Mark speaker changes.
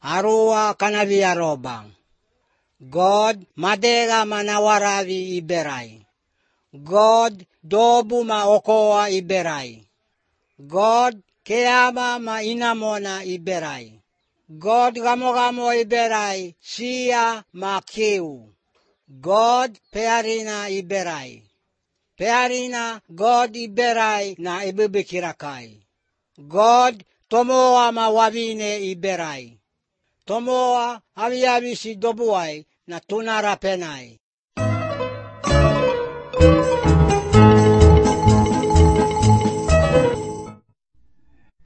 Speaker 1: arua kanaviarobang. God madega manawaravi iberai. God dobu ma okoa iberai. God keama ma inamona iberai. God gamo iberai sia ma kiu. God pearina iberai. Pearina God iberai na ibibikirakai. God tomoa ma wavine iberai. Tomoa aviavisi dobuai na tunara penai.